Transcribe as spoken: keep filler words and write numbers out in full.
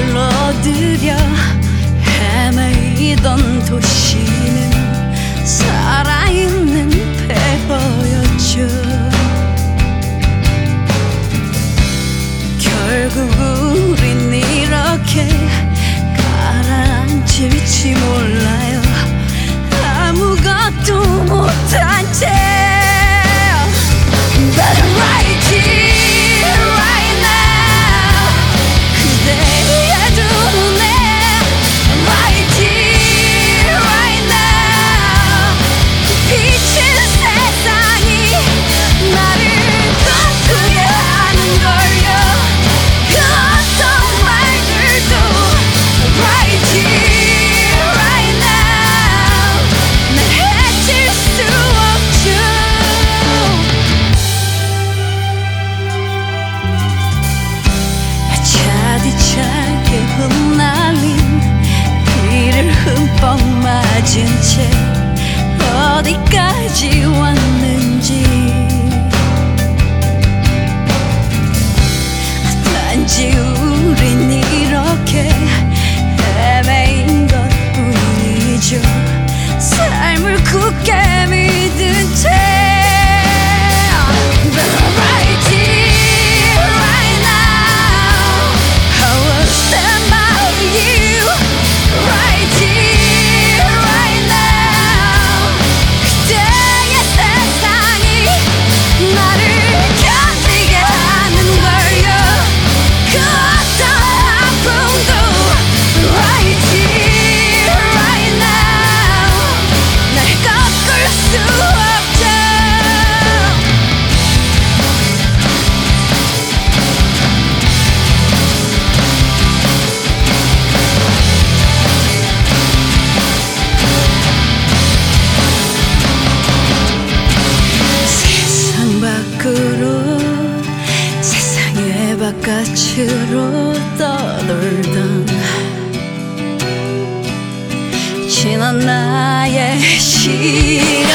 불러들여 헤매이던 도시는 살아있는 폐허였죠. 결국 우린 이렇게 가라앉을지 몰라요. 아무것도 못한 채 But right here, right now 그대의 두 눈에 Right here, right now 비친 세상이 나를 꿈꾸게 하는 걸요. 그 어떤 말들도 Right here, right now 날 해칠 수 없죠. 차디차게 흩날린 비를 흠뻑 맞은 채 어디까지 왔는지 단지 우린 이렇게 헤매인 것뿐이죠. 삶을 굳게 믿은 채 But right here, right now I will stand by you. Right here, right now 그대의 세상이 나를 견디게 하는 걸요. 그 어떤 아픔도 Right here, right now 날 꺾을 수 없죠. 세상 밖으로 세상의 바깥으로 떠돌던 지난 나의 시간